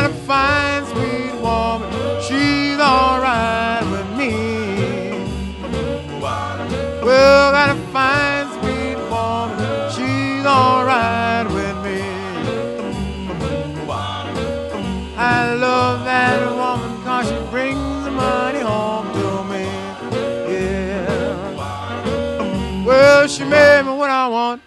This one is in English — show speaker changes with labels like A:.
A: got a fine, sweet woman. She's all right with me. Well, got a fine, sweet woman. She's all right with me. I love that woman 'cause she brings the money home to me. Yeah. Well, she made me what I want.